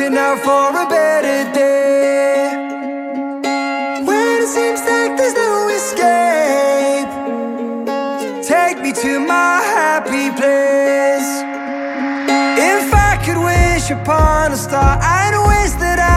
holding out for a better day. When it seems like there's no escape, take me to my happy place. If I could wish upon a star, I'd wish that